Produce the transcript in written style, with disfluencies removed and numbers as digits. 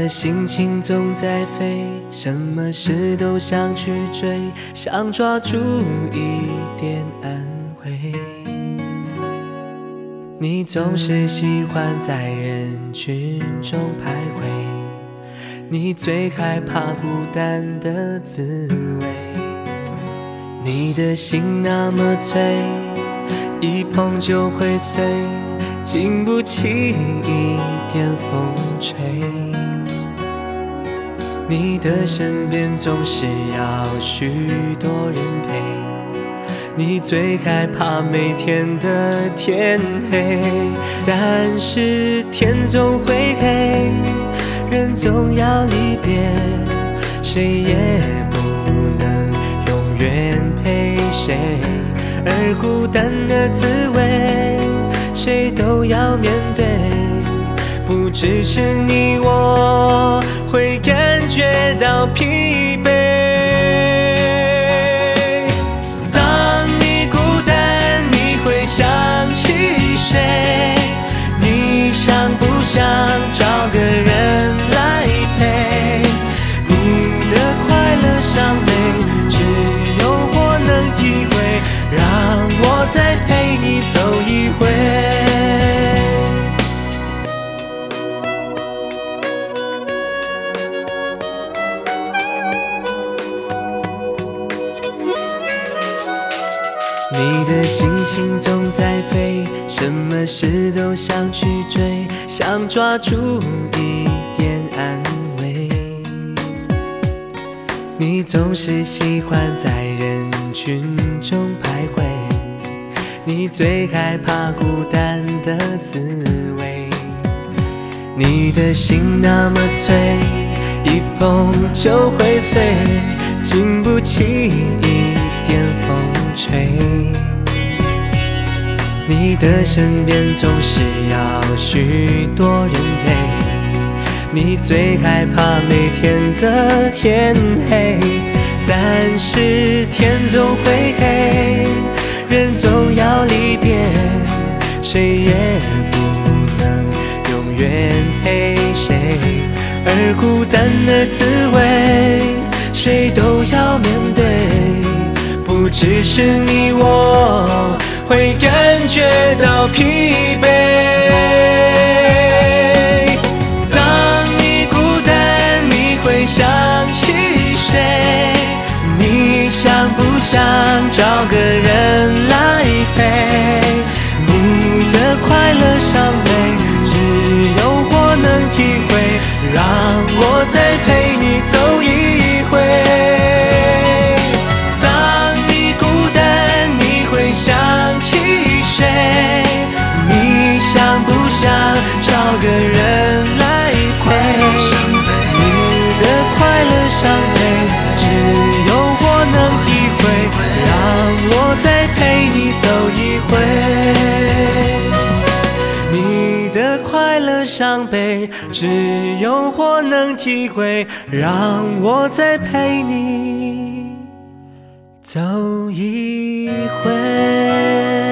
心情总在飞，什么事都想去追，想抓住一点安慰。你总是喜欢在人群中徘徊，你最害怕孤单的滋味。你的心那么脆，一碰就会碎，经不起一点风吹。你的身边总是要许多人陪，你最害怕每天的天黑。但是天总会黑，人总要离别，谁也不能永远陪谁。而孤单的滋味，谁都要面对，不只是你我会感觉到疲惫。当你孤单，你会想起谁？你想不想找个人来陪？你的快乐伤悲，只有我能体会，让我再陪你走一回。你的心情总在飞，什么事都想去追，想抓住一点安慰。你总是喜欢在人群中徘徊，你最害怕孤单的滋味。你的心那么脆，一碰就会碎，经不起一点风吹。你的身边总是要许多人陪，你最害怕每天的天黑。但是天总会黑，人总要离别，谁也不能永远陪谁。而孤单的滋味，谁都要面对，不只是你我会感觉到疲惫。当你孤单，你会想起谁？你想不想找个人来陪？你的快乐伤悲，只有我能体会，让我再陪你走一回。当你孤单，你会想起谁？你想不想找个人来陪？你的快乐伤悲，只有我能体会，让我再陪你走一回。你的快乐伤悲，只有我能体会，让我再陪你走一回。